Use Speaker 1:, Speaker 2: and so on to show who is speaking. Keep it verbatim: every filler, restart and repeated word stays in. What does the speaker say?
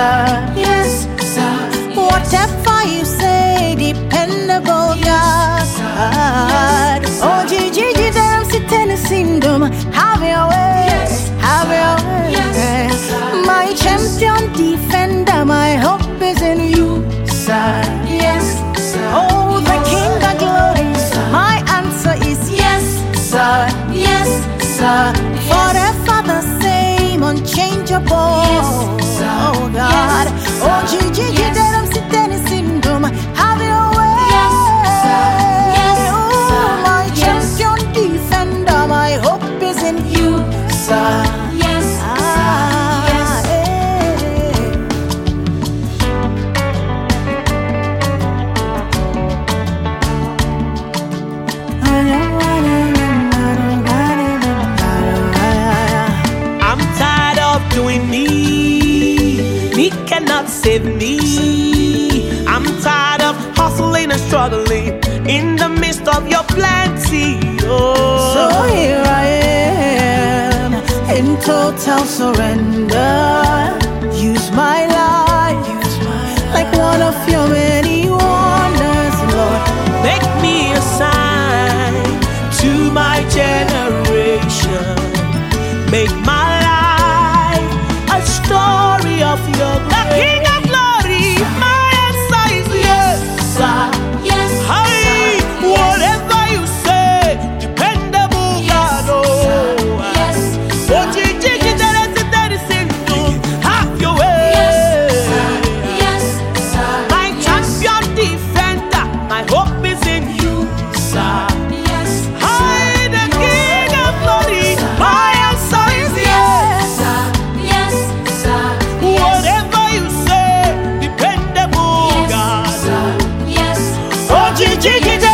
Speaker 1: sir.
Speaker 2: Yes, sir.
Speaker 1: Whatever you say, dependable God. Oh, Gigi, them sit in the kingdom. Have your way,
Speaker 2: Yes,
Speaker 1: have your way.
Speaker 2: Yes, sir.
Speaker 1: My champion defender, my hope is in you, sir.
Speaker 2: Yes, sir.
Speaker 1: Oh, the King of glory, my answer is yes, sir.
Speaker 2: Yes,
Speaker 1: Sir. Forever the same, unchangeable.
Speaker 2: Yes, sir.
Speaker 1: Oh God.
Speaker 2: Yes,
Speaker 1: Oh,
Speaker 2: sir.
Speaker 1: Gigi,
Speaker 2: Yes.
Speaker 1: them sit in the kingdom. Have your way.
Speaker 2: Yes, sir. Yes,
Speaker 1: Oh,
Speaker 2: sir.
Speaker 1: my
Speaker 2: Yes.
Speaker 1: champion defender, my hope is in you, sir.
Speaker 2: Yes,
Speaker 1: Ah,
Speaker 2: sir. Yes.
Speaker 1: eh.
Speaker 3: I'm tired of doing me. Me cannot save me. I'm tired of hustling and struggling in the midst of your plenty. Oh.
Speaker 1: So here I am in total surrender. Use my life like one of your many wonders, Lord.
Speaker 3: Make me a sign to my generation. Make my life a story of your the King of glory. My answer is yes, sir.
Speaker 2: Yes,
Speaker 3: Hey,
Speaker 2: sir.
Speaker 3: whatever you say, dependable God. Oh,
Speaker 2: Yes,
Speaker 3: oh, Gigi, have your way.
Speaker 2: Yes, sir. Yes, sir.
Speaker 3: My champion defender, my hope is in you, sir.
Speaker 2: Yes,
Speaker 3: Hi, the King of glory, my answer is yes.
Speaker 2: sir. Yes, sir.
Speaker 3: Whatever you say, dependable
Speaker 2: Yes,
Speaker 3: God.
Speaker 2: sir. Yes.
Speaker 3: Oh, Gigi,